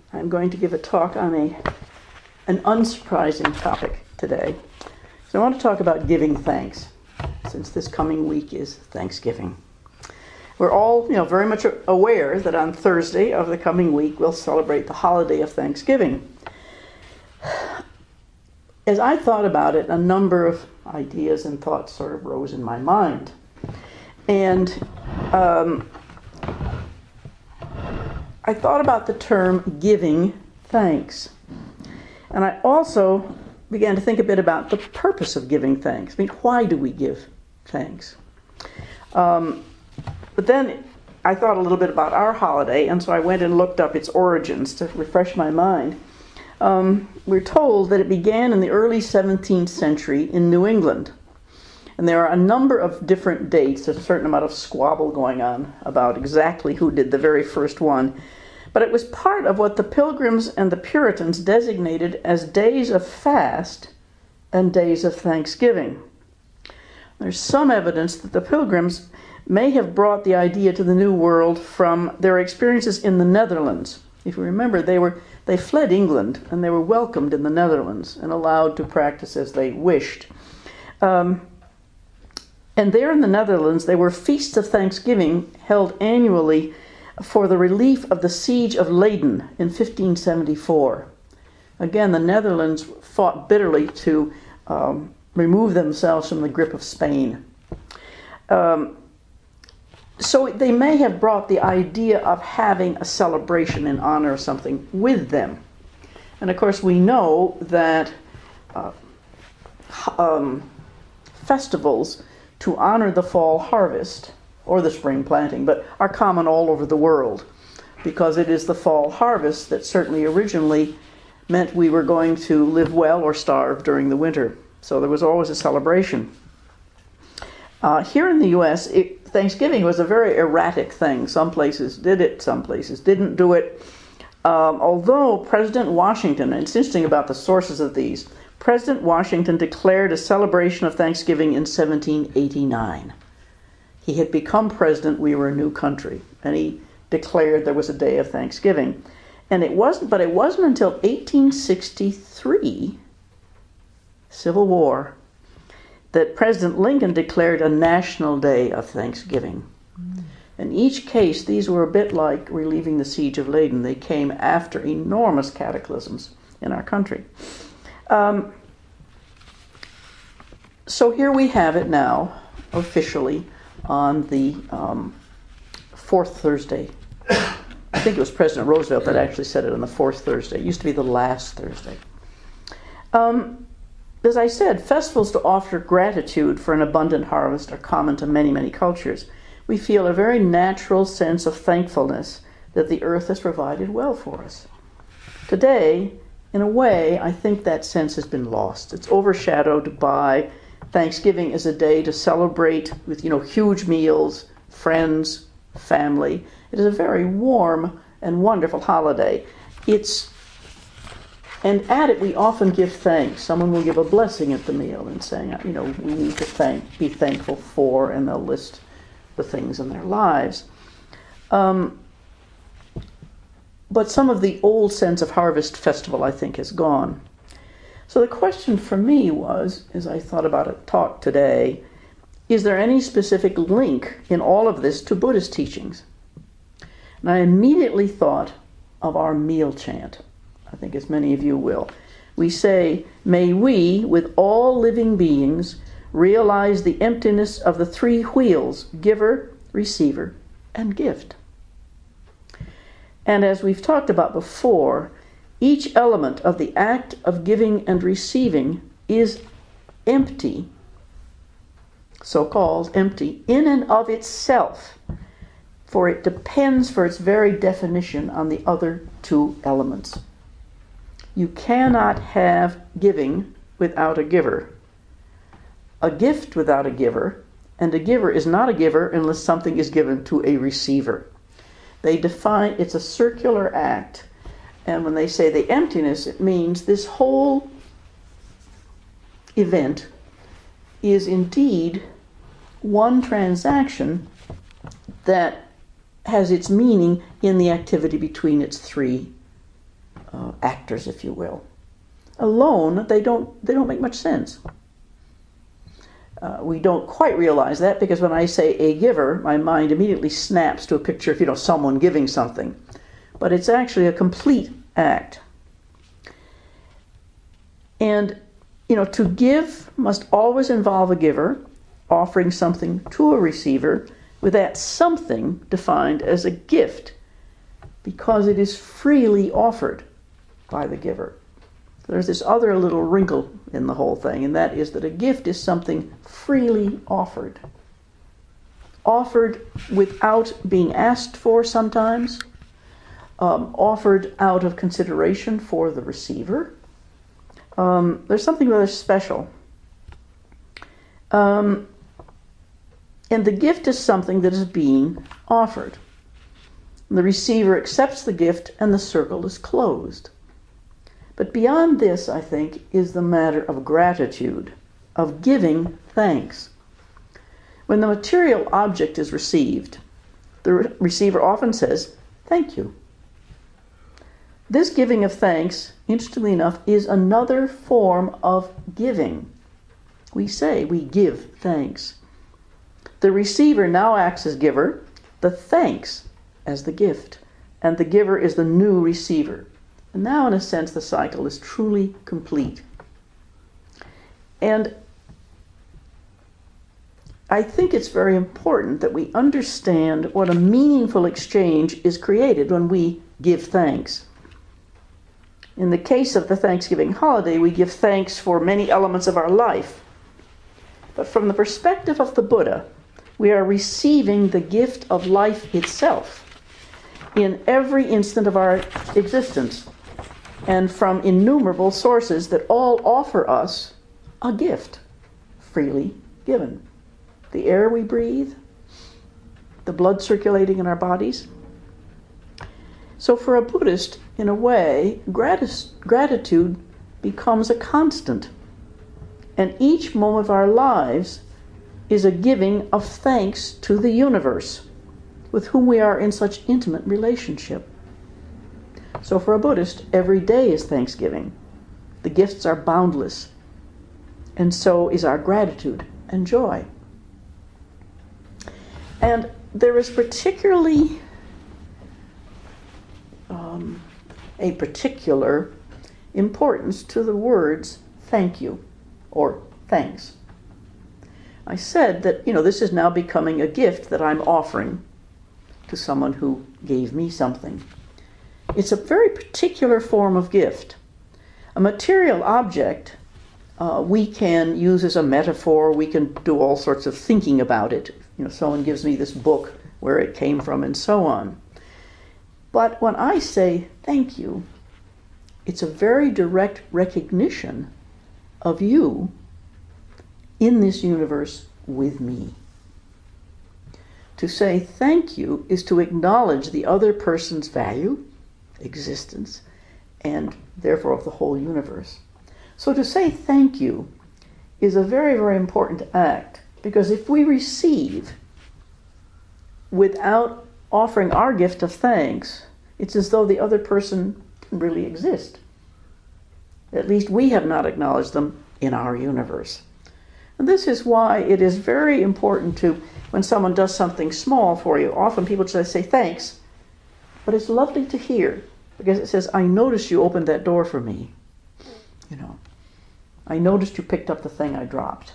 I'm going to give a talk on an unsurprising topic today. So I want to talk about giving thanks, since this coming week is Thanksgiving. We're all, very much aware that on Thursday of the coming week we'll celebrate the holiday of Thanksgiving. As I thought about it, a number of ideas and thoughts sort of rose in my mind. And I thought about the term giving thanks. And I also began to think a bit about the purpose of giving thanks. Why do we give thanks? But then I thought a little bit about our holiday, and so I went and looked up its origins to refresh my mind. We're told that it began in the early 17th century in New England. And there are a number of different dates. There's a certain amount of squabble going on about exactly who did the very first one. But it was part of what the Pilgrims and the Puritans designated as days of fast and days of thanksgiving. There's some evidence that the Pilgrims may have brought the idea to the New World from their experiences in the Netherlands. If you remember, they fled England and they were welcomed in the Netherlands and allowed to practice as they wished. And there in the Netherlands, there were feasts of Thanksgiving held annually for the relief of the siege of Leyden in 1574. Again, the Netherlands fought bitterly to remove themselves from the grip of Spain. So they may have brought the idea of having a celebration in honor of something with them. And of course, we know that festivals to honor the fall harvest or the spring planting, but are common all over the world, because it is the fall harvest that certainly originally meant we were going to live well or starve during the winter. So there was always a celebration. Here in the U.S., Thanksgiving was a very erratic thing. Some places did it, some places didn't do it. Although President Washington, and it's interesting about the sources of these, President Washington declared a celebration of Thanksgiving in 1789. He had become president, we were a new country, and he declared there was a day of Thanksgiving. And it wasn't until 1863, Civil War, that President Lincoln declared a national day of Thanksgiving. In each case, these were a bit like relieving the siege of Leyden. They came after enormous cataclysms in our country. So here we have it now, officially, on the fourth Thursday. I think it was President Roosevelt that actually said it on the fourth Thursday. It used to be the last Thursday. As I said, festivals to offer gratitude for an abundant harvest are common to many, many cultures. We feel a very natural sense of thankfulness that the earth has provided well for us. Today, in a way, I think that sense has been lost. It's overshadowed by Thanksgiving as a day to celebrate with, huge meals, friends, family. It is a very warm and wonderful holiday. And at it, we often give thanks. Someone will give a blessing at the meal and saying, we need to be thankful for, and they'll list the things in their lives. But some of the old sense of harvest festival, I think, has gone. So the question for me was, as I thought about a talk today, is there any specific link in all of this to Buddhist teachings? And I immediately thought of our meal chant. I think as many of you will. We say, may we, with all living beings, realize the emptiness of the three wheels, giver, receiver, and gift. And as we've talked about before, each element of the act of giving and receiving is empty, so-called empty, in and of itself, for it depends for its very definition on the other two elements. You cannot have giving without a giver, a gift without a giver, and a giver is not a giver unless something is given to a receiver. They define it's a circular act, and when they say the emptiness, it means this whole event is indeed one transaction that has its meaning in the activity between its three actors, if you will. Alone, they don't make much sense. We don't quite realize that because when I say a giver, my mind immediately snaps to a picture of, someone giving something. But it's actually a complete act. And, to give must always involve a giver offering something to a receiver, with that something defined as a gift, because it is freely offered by the giver. There's this other little wrinkle in the whole thing, and that is that a gift is something freely offered. Offered without being asked for sometimes, offered out of consideration for the receiver. There's something rather special. And the gift is something that is being offered. The receiver accepts the gift and the circle is closed. But beyond this, I think, is the matter of gratitude, of giving thanks. When the material object is received, the receiver often says, "Thank you." This giving of thanks, interestingly enough, is another form of giving. We say we give thanks. The receiver now acts as giver, the thanks as the gift, and the giver is the new receiver. And now, in a sense, the cycle is truly complete. And I think it's very important that we understand what a meaningful exchange is created when we give thanks. In the case of the Thanksgiving holiday, we give thanks for many elements of our life. But from the perspective of the Buddha, we are receiving the gift of life itself in every instant of our existence, and from innumerable sources that all offer us a gift, freely given. The air we breathe, the blood circulating in our bodies. So for a Buddhist, in a way, gratitude becomes a constant. And each moment of our lives is a giving of thanks to the universe, with whom we are in such intimate relationship. So for a Buddhist, every day is Thanksgiving. The gifts are boundless. And so is our gratitude and joy. And there is particularly a particular importance to the words thank you or thanks. I said that, this is now becoming a gift that I'm offering to someone who gave me something. It's a very particular form of gift. A material object we can use as a metaphor. We can do all sorts of thinking about it. Someone gives me this book, where it came from, and so on. But when I say thank you, it's a very direct recognition of you in this universe with me. To say thank you is to acknowledge the other person's value, existence, and therefore of the whole universe. So to say thank you is a very, very important act, because if we receive without offering our gift of thanks, it's as though the other person didn't really exist. At least we have not acknowledged them in our universe. And this is why it is very important to, when someone does something small for you, often people just say thanks, but it's lovely to hear, because it says, I noticed you opened that door for me. I noticed you picked up the thing I dropped.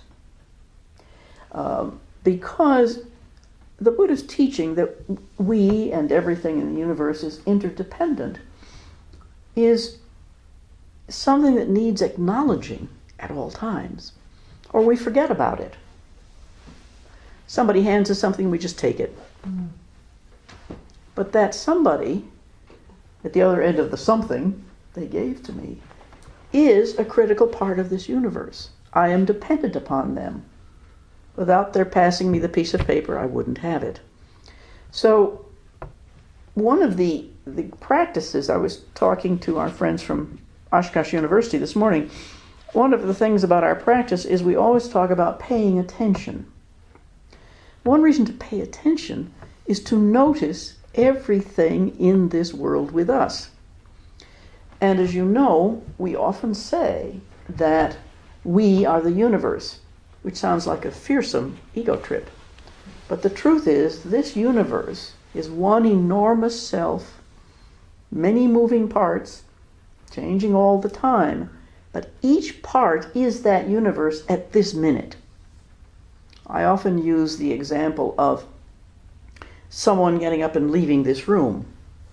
Because the Buddha's teaching that we and everything in the universe is interdependent is something that needs acknowledging at all times, or we forget about it. Somebody hands us something, we just take it. But that somebody at the other end of the something they gave to me is a critical part of this universe. I am dependent upon them. Without their passing me the piece of paper, I wouldn't have it. So one of the practices, I was talking to our friends from Oshkosh University this morning, one of the things about our practice is we always talk about paying attention. One reason to pay attention is to notice everything in this world with us. And as you know, we often say that we are the universe, which sounds like a fearsome ego trip. But the truth is, this universe is one enormous self, many moving parts, changing all the time. But each part is that universe at this minute. I often use the example of someone getting up and leaving this room,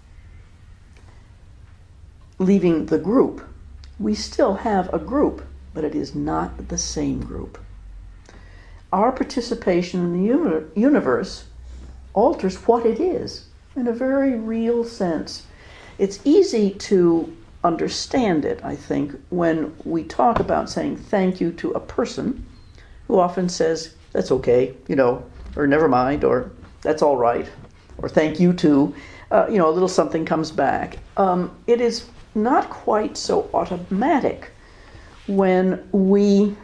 leaving the group. We still have a group, but it is not the same group. Our participation in the universe alters what it is in a very real sense. It's easy to understand it, I think, when we talk about saying thank you to a person who often says, that's okay, or never mind, or that's all right, or thank you too. A little something comes back. It is not quite so automatic when we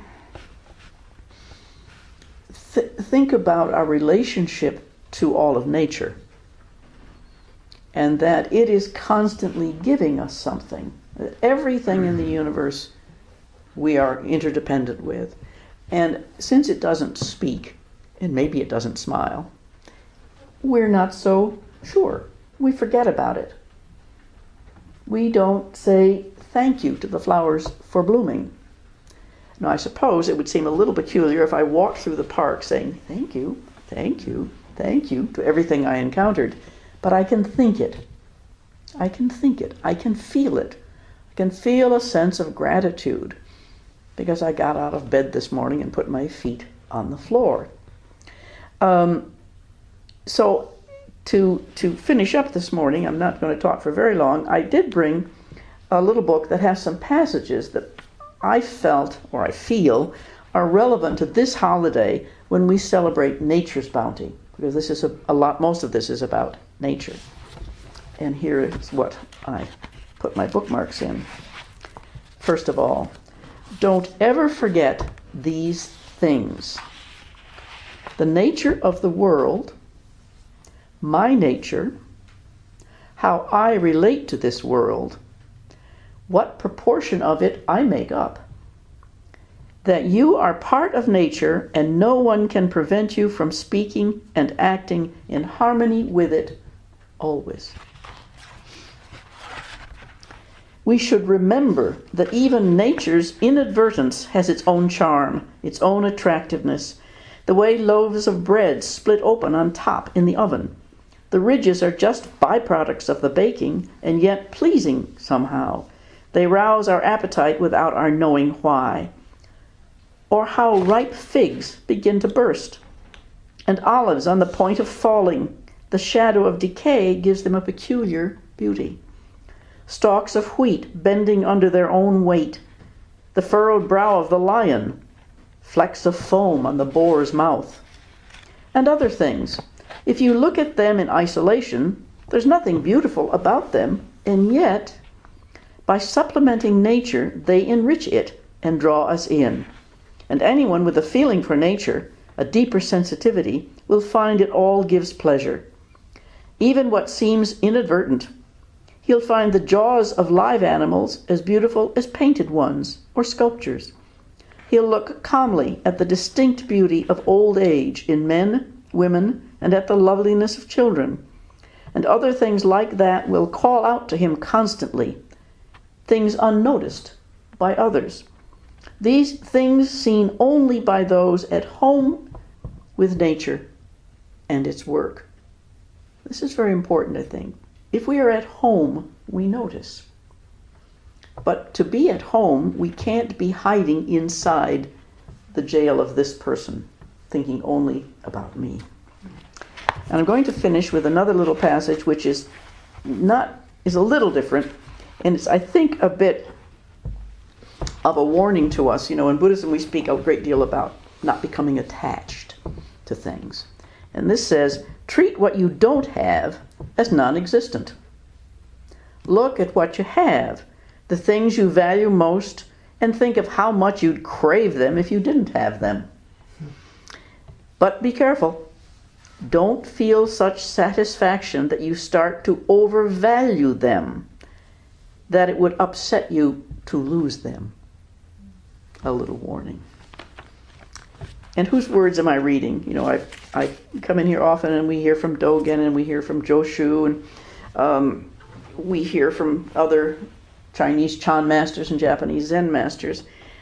think about our relationship to all of nature, and that it is constantly giving us something. Everything in the universe we are interdependent with. And since it doesn't speak, and maybe it doesn't smile, we're not so sure. We forget about it. We don't say thank you to the flowers for blooming. Now, I suppose it would seem a little peculiar if I walked through the park saying thank you, thank you, thank you to everything I encountered. But I can think it. I can think it. I can feel it. I can feel a sense of gratitude because I got out of bed this morning and put my feet on the floor. So to finish up this morning, I'm not going to talk for very long, I did bring a little book that has some passages that I felt, or I feel, are relevant to this holiday when we celebrate nature's bounty, because this is most of this is about nature. And here is what I put my bookmarks in. First of all, don't ever forget these things. The nature of the world, my nature, how I relate to this world, what proportion of it I make up. That you are part of nature and no one can prevent you from speaking and acting in harmony with it always. We should remember that even nature's inadvertence has its own charm, its own attractiveness. The way loaves of bread split open on top in the oven. The ridges are just byproducts of the baking, and yet pleasing somehow. They rouse our appetite without our knowing why. Or how ripe figs begin to burst, and olives on the point of falling. The shadow of decay gives them a peculiar beauty. Stalks of wheat bending under their own weight, the furrowed brow of the lion, flecks of foam on the boar's mouth, and other things. If you look at them in isolation, there's nothing beautiful about them, and yet, by supplementing nature, they enrich it and draw us in. And anyone with a feeling for nature, a deeper sensitivity, will find it all gives pleasure. Even what seems inadvertent. He'll find the jaws of live animals as beautiful as painted ones or sculptures. He'll look calmly at the distinct beauty of old age in men, women, and at the loveliness of children. And other things like that will call out to him constantly, things unnoticed by others. These things seen only by those at home with nature and its work. This is very important, I think. If we are at home, we notice. But to be at home, we can't be hiding inside the jail of this person, thinking only about me. And I'm going to finish with another little passage which is a little different, and it's, I think, a bit of a warning to us. In Buddhism we speak a great deal about not becoming attached to things. And this says, treat what you don't have as non-existent. Look at what you have, the things you value most, and think of how much you'd crave them if you didn't have them. But be careful. Don't feel such satisfaction that you start to overvalue them. that it would upset you to lose them. A little warning. And whose words am I reading? You know, I come in here often and we hear from Dogen and we hear from Joshu and we hear from other Chinese Chan masters and Japanese Zen masters.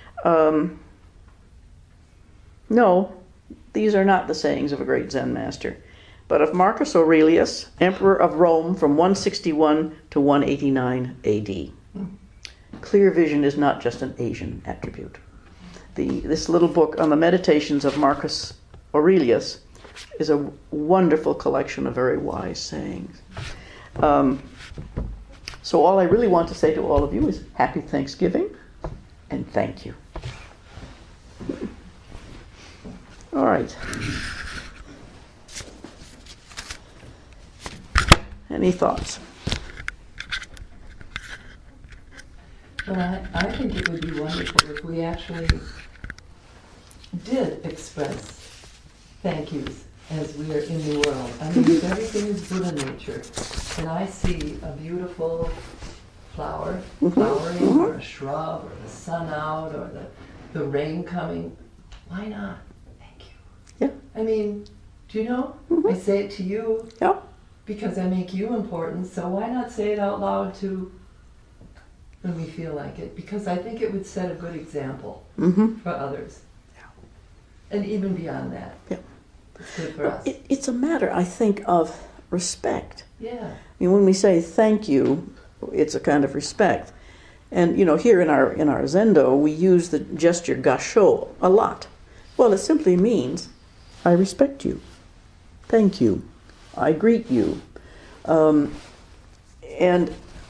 No, these are not the sayings of a great Zen master, but of Marcus Aurelius, Emperor of Rome from 161 to 189 AD. Clear vision is not just an Asian attribute. This little book on the meditations of Marcus Aurelius is a wonderful collection of very wise sayings. So all I really want to say to all of you is Happy Thanksgiving and thank you. All right. Any thoughts? Well, I think it would be wonderful if we actually did express thank yous as we are in the world. I mean, if everything is Buddha nature, and I see a beautiful flower flowering, or a shrub, or the sun out, or the rain coming, why not? Thank you. Yeah. I mean, do you know? I say it to you because I make you important, so why not say it out loud to when we feel like it? Because I think it would set a good example for others. And even beyond that. Yeah. It's good for us. It's a matter, I think, of respect. Yeah. I mean, when we say thank you, it's a kind of respect. And, you know, here in our Zendo, we use the gesture gasho a lot. Well, it simply means, I respect you. Thank you. I greet you. And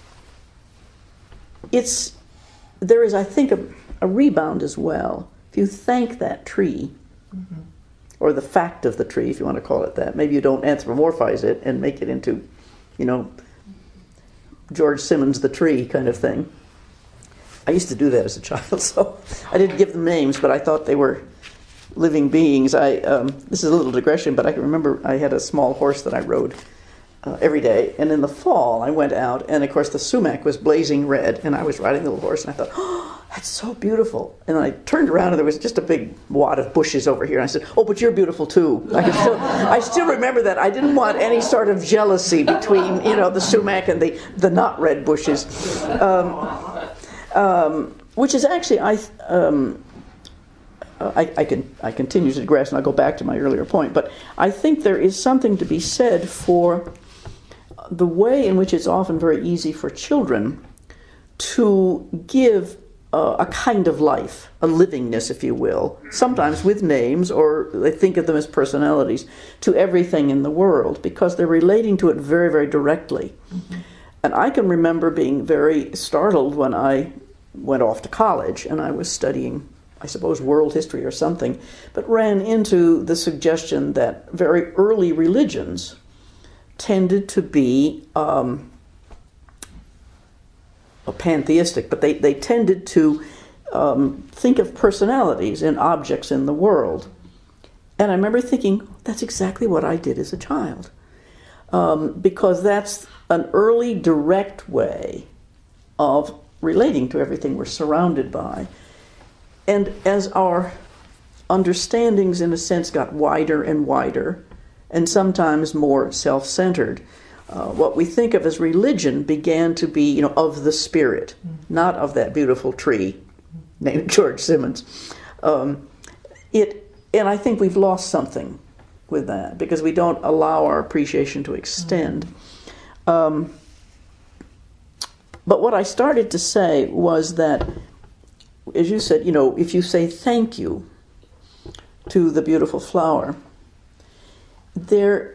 there is, I think, a rebound as well. If you thank that tree, or the fact of the tree, if you want to call it that, maybe you don't anthropomorphize it and make it into, you know, George Simmons the tree kind of thing. I used to do that as a child, so I didn't give them names, but I thought they were living beings. This is a little digression, but I can remember I had a small horse that I rode every day, and in the fall I went out, and of course the sumac was blazing red, and I was riding the little horse, and I thought, oh, that's so beautiful. And I turned around, and there was just a big wad of bushes over here, and I said, oh, but you're beautiful too. I still remember that. I didn't want any sort of jealousy between, you know, the sumac and the not red bushes, which is actually, I continue to digress, and I'll go back to my earlier point, but I think there is something to be said for the way in which it's often very easy for children to give a kind of life, a livingness, if you will, sometimes with names, or they think of them as personalities, to everything in the world, because they're relating to it very, very directly. And I can remember being very startled when I went off to college, and I was studying, I suppose, world history or something, but ran into the suggestion that very early religions tended to be pantheistic, but they tended to think of personalities and objects in the world. And I remember thinking, that's exactly what I did as a child, because that's an early direct way of relating to everything we're surrounded by. And as our understandings, in a sense, got wider and wider, and sometimes more self-centered, what we think of as religion began to be, you know, of the spirit, not of that beautiful tree named George Simmons. And I think we've lost something with that, because we don't allow our appreciation to extend. But what I started to say was that, as you said, you know, if you say thank you to the beautiful flower, there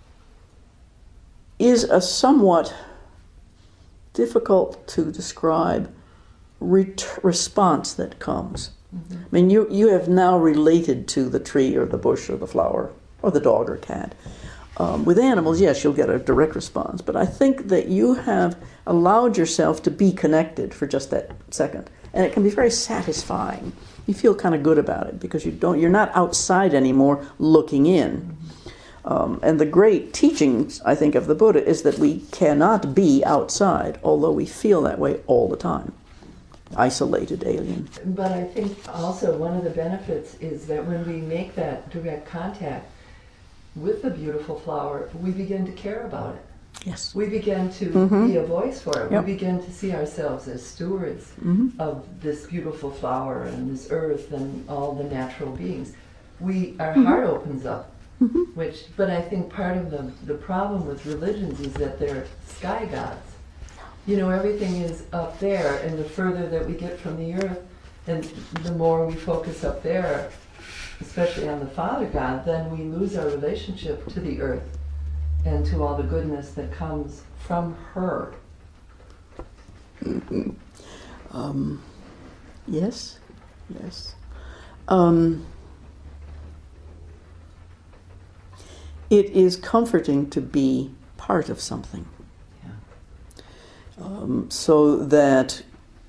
is a somewhat difficult to describe response that comes. I mean, you have now related to the tree or the bush or the flower or the dog or cat. With animals, yes, you'll get a direct response, but I think that you have allowed yourself to be connected for just that second, and it can be very satisfying. You feel kind of good about it because you're not outside anymore looking in. And the great teachings, I think, of the Buddha is that we cannot be outside, although we feel that way all the time. Isolated, alien. But I think also one of the benefits is that when we make that direct contact with the beautiful flower, we begin to care about it. Yes. We begin to be a voice for it. Yep. We begin to see ourselves as stewards of this beautiful flower and this earth and all the natural beings. Our heart opens up. But I think part of the problem with religions is that they're sky gods. You know, everything is up there, and the further that we get from the earth, and the more we focus up there, especially on the Father God, then we lose our relationship to the earth and to all the goodness that comes from her. Yes. It is comforting to be part of something. So that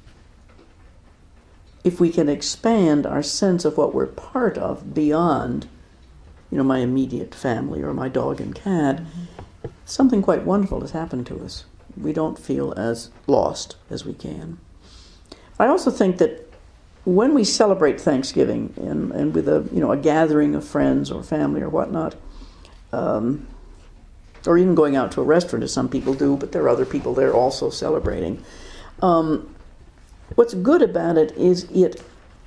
if we can expand our sense of what we're part of beyond, my immediate family or my dog and cat, something quite wonderful has happened to us. We don't feel as lost as we can. I also think that when we celebrate Thanksgiving and with a gathering of friends or family or whatnot, or even going out to a restaurant, as some people do, but there are other people there also celebrating. What's good about it is it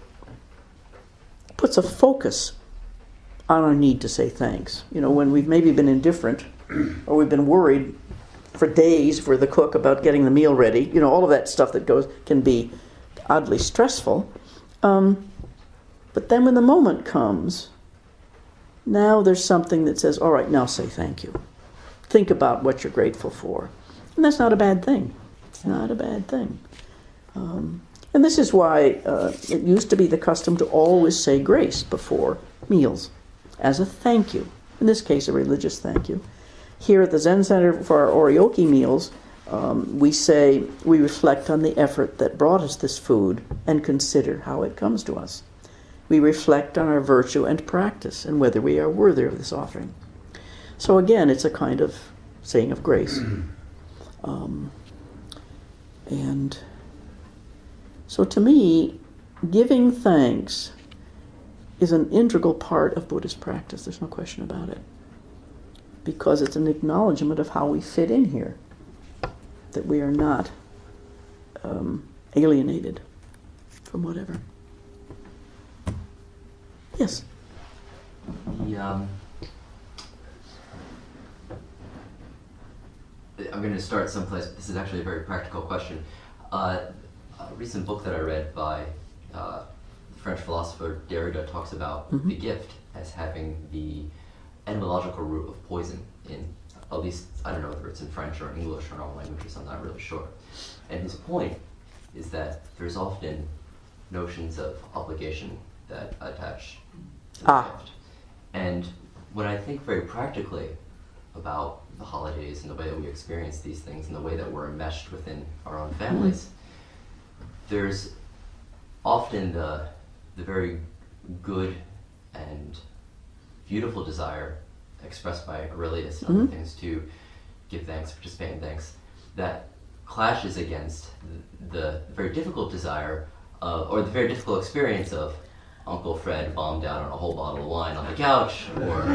puts a focus on our need to say thanks. When we've maybe been indifferent or we've been worried for days for the cook about getting the meal ready, all of that stuff that can be oddly stressful. But then when the moment comes, now there's something that says, all right, now say thank you. Think about what you're grateful for. And that's not a bad thing. It's not a bad thing. And this is why it used to be the custom to always say grace before meals as a thank you. In this case, a religious thank you. Here at the Zen Center for our Oryoki meals, we reflect on the effort that brought us this food and consider how it comes to us. We reflect on our virtue and practice and whether we are worthy of this offering. So again, it's a kind of saying of grace. And so to me, giving thanks is an integral part of Buddhist practice. There's no question about it. Because it's an acknowledgement of how we fit in here. That we are not alienated from whatever. Yes? I'm going to start someplace. This is actually a very practical question. A recent book that I read by French philosopher Derrida talks about the gift as having the etymological root of poison in, at least, I don't know whether it's in French or in English or in all languages, I'm not really sure. And his point is that there's often notions of obligation that attach to the gift. And when I think very practically about the holidays and the way that we experience these things and the way that we're enmeshed within our own families, there's often the very good and beautiful desire expressed by Aurelius and other things to give thanks, participate in thanks, that clashes against the very difficult desire or the very difficult experience of Uncle Fred bombed out on a whole bottle of wine on the couch,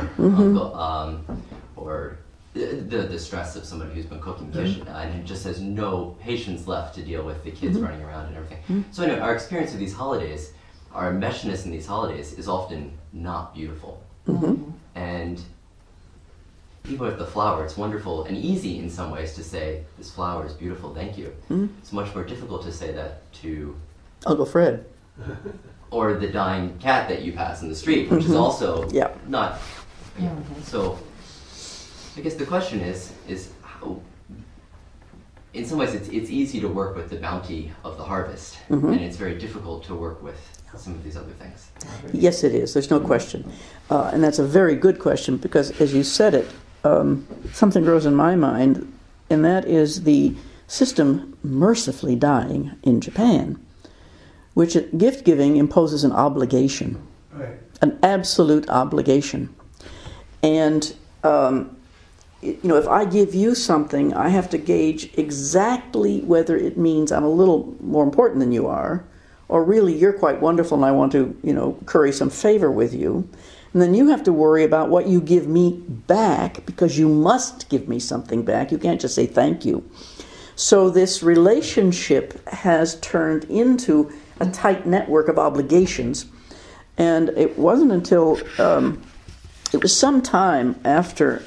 or the stress of somebody who's been cooking dish and just has no patience left to deal with the kids running around and everything. So anyway, our experience of these holidays, our enmeshedness in these holidays is often not beautiful. And even with the flower, it's wonderful and easy in some ways to say, this flower is beautiful, thank you. It's much more difficult to say that to Uncle Fred. Or the dying cat that you pass in the street, which is also not... So I guess the question is how, in some ways it's easy to work with the bounty of the harvest, and it's very difficult to work with some of these other things. Yes, it is. There's no question. And that's a very good question, because as you said it, something grows in my mind, and that is the system mercifully dying in Japan, which gift-giving imposes an obligation, an absolute obligation. And if I give you something, I have to gauge exactly whether it means I'm a little more important than you are, or really you're quite wonderful and I want to, curry some favor with you. And then you have to worry about what you give me back, because you must give me something back. You can't just say thank you. So this relationship has turned into a tight network of obligations. And it wasn't until, it was some time after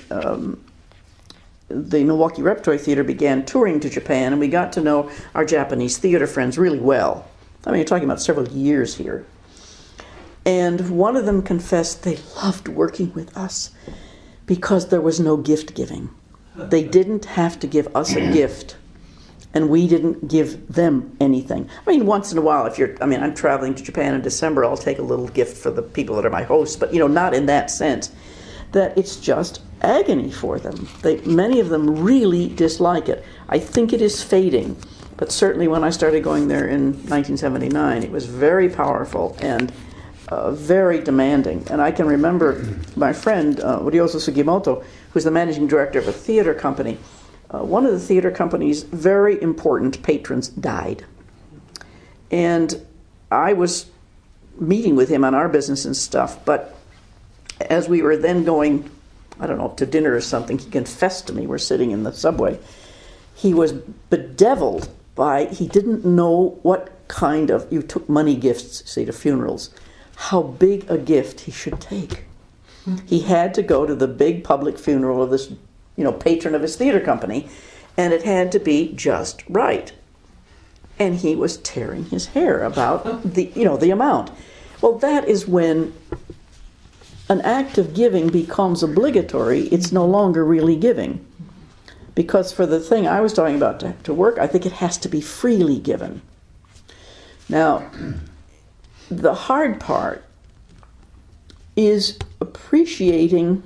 the Milwaukee Repertory Theater began touring to Japan, and we got to know our Japanese theater friends really well. I mean, you're talking about several years here. And one of them confessed they loved working with us because there was no gift giving. They didn't have to give us a gift, and we didn't give them anything. I mean, once in a while, I'm traveling to Japan in December, I'll take a little gift for the people that are my hosts, but, not in that sense. That it's just agony for them. Many of them really dislike it. I think it is fading, but certainly when I started going there in 1979, it was very powerful and very demanding. And I can remember my friend, Ryozo Sugimoto, who's the managing director of a theater company. One of the theater company's very important patrons died. And I was meeting with him on our business and stuff, but as we were then going, I don't know, to dinner or something, he confessed to me, we're sitting in the subway, he was bedeviled by, he didn't know what kind of, you took money gifts, say, to funerals, how big a gift he should take. He had to go to the big public funeral of this, patron of his theater company, and it had to be just right. And he was tearing his hair about the amount. Well, that is when an act of giving becomes obligatory. It's no longer really giving. Because for the thing I was talking about to work, I think it has to be freely given. Now, the hard part is appreciating,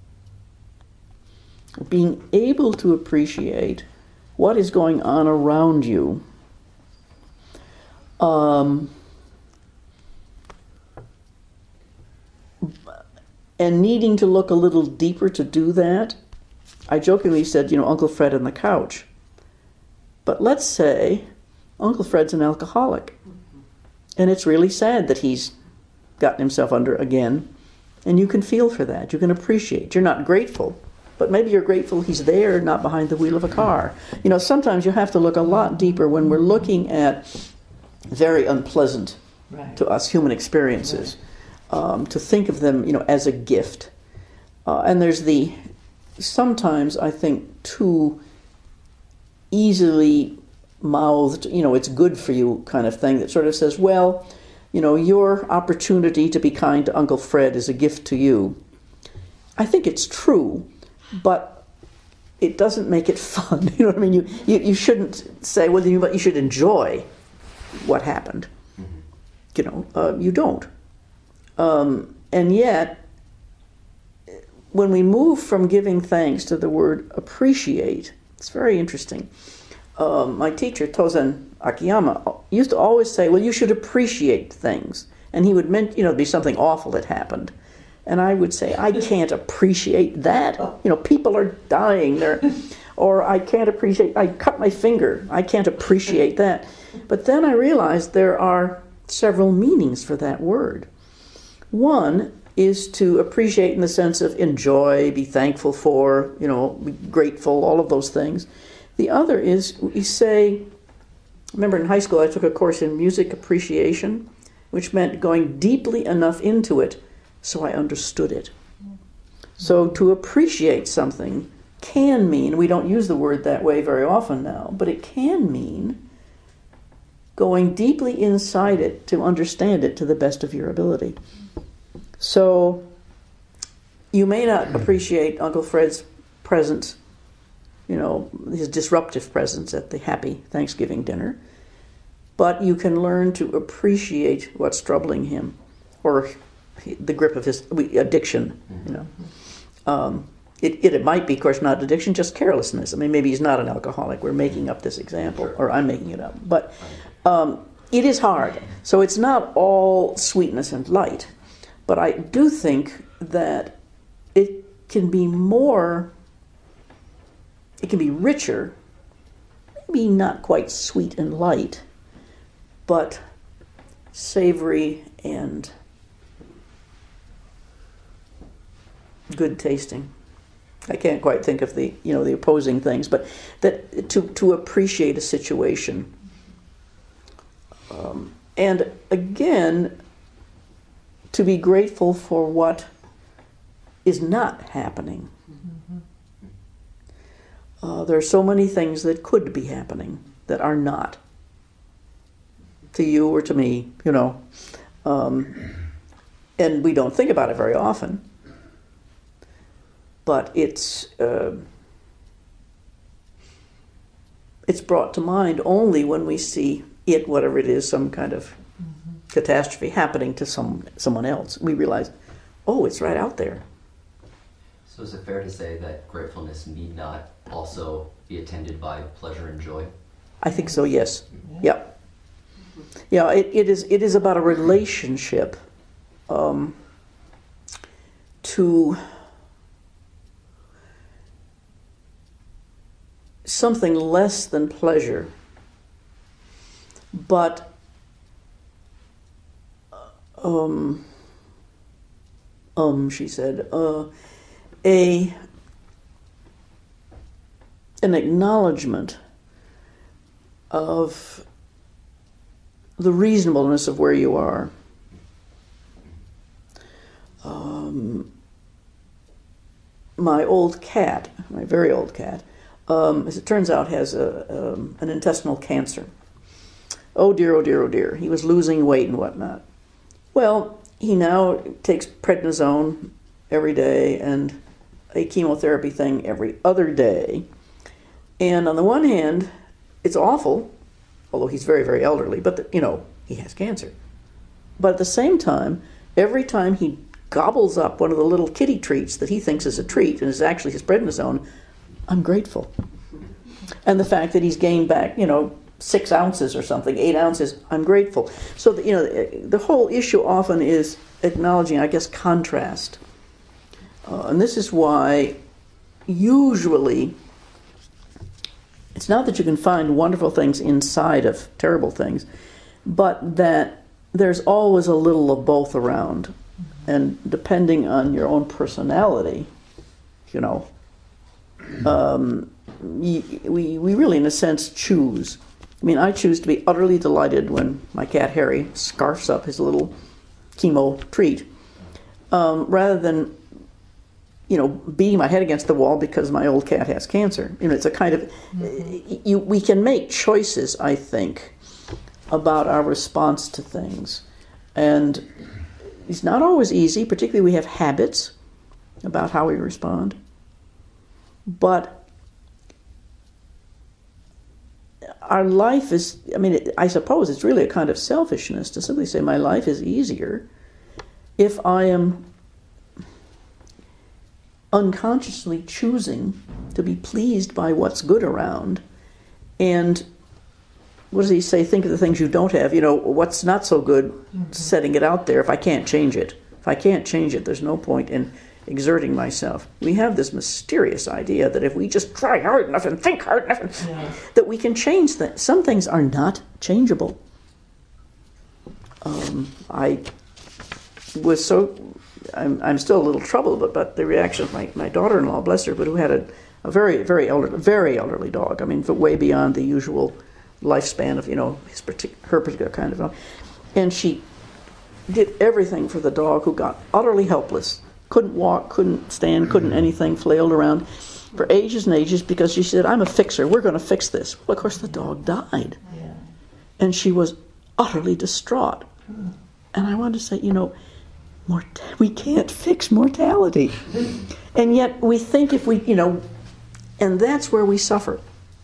being able to appreciate what is going on around you. And needing to look a little deeper to do that. I jokingly said, Uncle Fred on the couch. But let's say Uncle Fred's an alcoholic. And it's really sad that he's gotten himself under again. And you can feel for that. You can appreciate. You're not grateful. But maybe you're grateful he's there, not behind the wheel of a car. Sometimes you have to look a lot deeper when we're looking at very unpleasant to us human experiences. To think of them, as a gift. And there's sometimes I think too easily mouthed, it's good for you kind of thing that sort of says, well, your opportunity to be kind to Uncle Fred is a gift to you. I think it's true, but it doesn't make it fun. You know what I mean? You shouldn't say, well, but you should enjoy what happened. You don't. And yet, when we move from giving thanks to the word appreciate, it's very interesting. My teacher, Tozen Akiyama, used to always say, well, you should appreciate things. And he would there'd be something awful that happened. And I would say, I can't appreciate that. People are dying there. Or I can't appreciate, I cut my finger. I can't appreciate that. But then I realized there are several meanings for that word. One is to appreciate in the sense of enjoy, be thankful for, be grateful, all of those things. The other is, we say, remember in high school I took a course in music appreciation, which meant going deeply enough into it so I understood it. So to appreciate something can mean, we don't use the word that way very often now, but it can mean going deeply inside it to understand it to the best of your ability. So you may not appreciate Uncle Fred's presence, his disruptive presence at the happy Thanksgiving dinner, but you can learn to appreciate what's troubling him, or the grip of his addiction. It might be, of course, not addiction, just carelessness. I mean, maybe he's not an alcoholic. We're making up this example, or I'm making it up. But it is hard. So it's not all sweetness and light. But I do think that it can be more, it can be richer, maybe not quite sweet and light, but savory and good tasting. I can't quite think of the opposing things, but that to appreciate a situation. And again, to be grateful for what is not happening. There are so many things that could be happening that are not, to you or to me, and we don't think about it very often. But it's brought to mind only when we see it, whatever it is, some kind of catastrophe happening to someone else. We realize, oh, it's right out there. So is it fair to say that gratefulness need not also be attended by pleasure and joy? I think so, yes. Yeah. Yeah, it is about a relationship to something less than pleasure, but she said, an acknowledgement of the reasonableness of where you are. My old cat, my very old cat, as it turns out, has an intestinal cancer. Oh dear, oh dear, oh dear. He was losing weight and whatnot. Well, he now takes prednisone every day and a chemotherapy thing every other day. And on the one hand, it's awful, although he's very, very elderly, but he has cancer. But at the same time, every time he gobbles up one of the little kitty treats that he thinks is a treat and is actually his prednisone, I'm grateful. And the fact that he's gained back, 6 ounces or something, 8 ounces, I'm grateful. So, the whole issue often is acknowledging, I guess, contrast. And this is why usually it's not that you can find wonderful things inside of terrible things, but that there's always a little of both around. And depending on your own personality, we really, in a sense, choose. I mean, I choose to be utterly delighted when my cat Harry scarfs up his little chemo treat, rather than, beating my head against the wall because my old cat has cancer. It's a kind of, we can make choices, I think, about our response to things. And it's not always easy, particularly we have habits about how we respond. But our life is, I suppose it's really a kind of selfishness to simply say my life is easier if I am unconsciously choosing to be pleased by what's good around. And what does he say? Think of the things you don't have. What's not so good, setting it out there if I can't change it. If I can't change it, there's no point in exerting myself. We have this mysterious idea that if we just try hard enough and think hard enough, that we can change things. Some things are not changeable. I'm still a little troubled about the reaction of my daughter-in-law, bless her, but who had a very, very elderly dog. Way beyond the usual lifespan of her particular kind of dog. And she did everything for the dog, who got utterly helpless. Couldn't walk, couldn't stand, couldn't anything, flailed around for ages and ages because she said, I'm a fixer, we're going to fix this. Well, of course, the dog died. Yeah. And she was utterly distraught. And I wanted to say, we can't fix mortality. And yet we think if we, and that's where we suffer.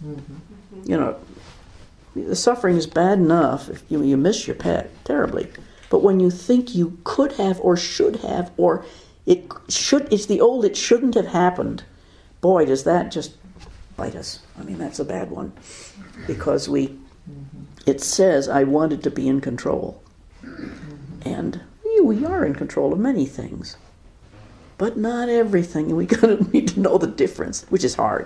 The suffering is bad enough if you miss your pet terribly. But when you think you could have or should have, or it's the old it shouldn't have happened, boy, does that just bite us. That's a bad one. Because it says, I wanted to be in control. And we are in control of many things. but not everything, and we kind of need to know the difference, which is hard.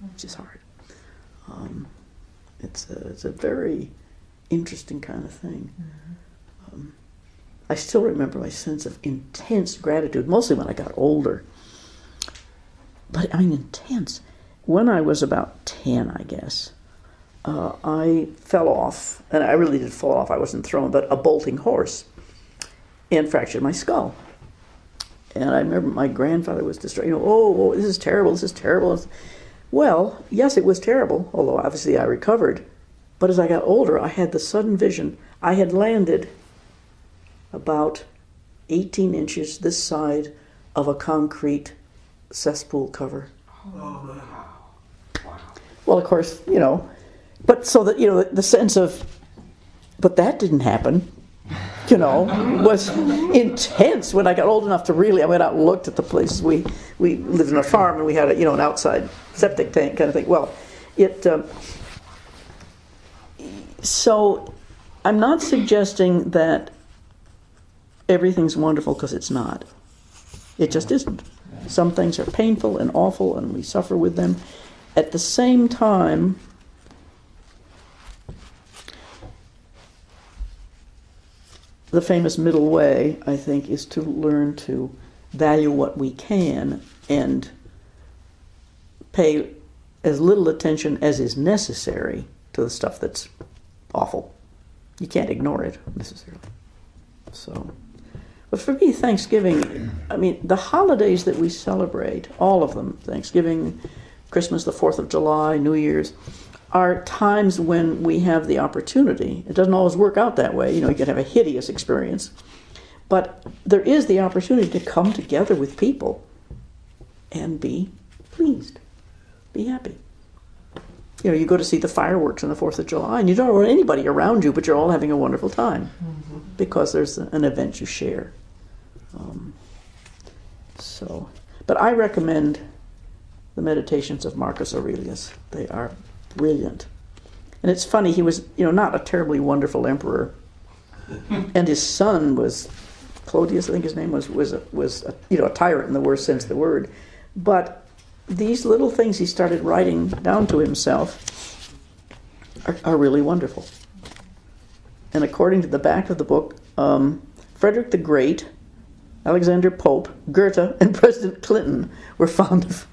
It's a very interesting kind of thing. I still remember my sense of intense gratitude, mostly when I got older. But I mean, intense. When I was about 10, I guess, I fell off, and I really did fall off. I wasn't thrown, but a bolting horse, and fractured my skull. And I remember my grandfather was distraught. Oh, this is terrible, this is terrible. Well, yes, it was terrible, although obviously I recovered. But as I got older, I had the sudden vision. I had landed about 18 inches this side of a concrete cesspool cover. Oh, wow. Well, of course, but so that, the sense of, but that didn't happen, was intense when I got old enough to really, I went out and looked at the places. We lived in a farm and we had an outside septic tank kind of thing. Well, so I'm not suggesting that everything's wonderful, because it's not. It just isn't. Some things are painful and awful and we suffer with them. At the same time, the famous middle way, I think, is to learn to value what we can and pay as little attention as is necessary to the stuff that's awful. You can't ignore it necessarily. So, but for me, Thanksgiving, I mean, the holidays that we celebrate, all of them, Thanksgiving, Christmas, the 4th of July, New Year's, are times when we have the opportunity. It doesn't always work out that way. You can have a hideous experience. But there is the opportunity to come together with people and be pleased, be happy. You go to see the fireworks on the 4th of July, and you don't want anybody around you, but you're all having a wonderful time because there's an event you share. But I recommend the Meditations of Marcus Aurelius. They are brilliant. And it's funny, he was, not a terribly wonderful emperor. And his son was, Clodius, I think his name was a tyrant in the worst sense of the word. But these little things he started writing down to himself are really wonderful. And according to the back of the book, Frederick the Great, Alexander Pope, Goethe, and President Clinton were fond of.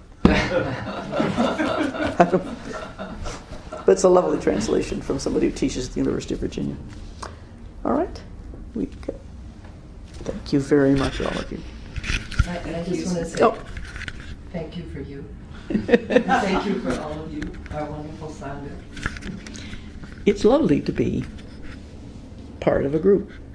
But it's a lovely translation from somebody who teaches at the University of Virginia. All right. Thank you very much, all of you. I just want to say thank you for you. And thank you for all of you, our wonderful Sangha. It's lovely to be part of a group.